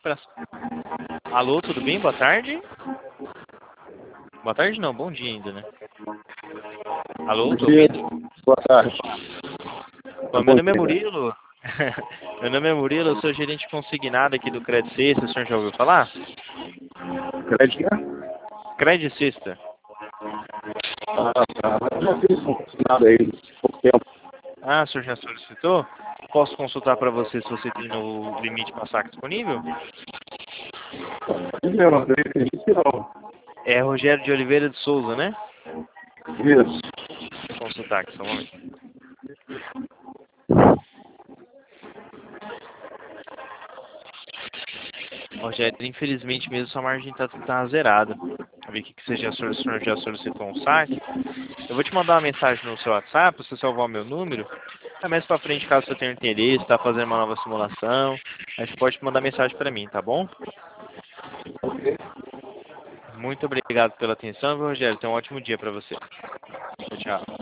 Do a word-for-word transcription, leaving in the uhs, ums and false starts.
para... Alô, tudo bem? Boa tarde. Boa tarde não, bom dia ainda, né? Alô, Bom tô dia, ouvindo? boa tarde. Bom, meu nome é Murilo. Meu nome é Murilo, eu sou gerente consignado aqui do Credit Sexta, o senhor já ouviu falar? Crédito? Credit Sexta. Ah, tá. Mas eu já fiz um consignado aí há pouco tempo. Ah, o senhor já solicitou? Posso consultar para você se você tem o limite para saque disponível? Não, eu acredito que não. É Rogério de Oliveira de Souza, né? Isso. Vou consultar aqui, só um momento. Rogério, infelizmente mesmo sua margem está tá zerada. Eu vi que você já, o senhor já solicitou um saque. Eu vou te mandar uma mensagem no seu WhatsApp, você salvar o meu número. Aí mais pra frente, caso você tenha interesse, está fazendo uma nova simulação, aí você pode mandar mensagem para mim, tá bom? Ok. Muito obrigado pela atenção, viu, Rogério? Tenha um ótimo dia para você. Tchau, tchau.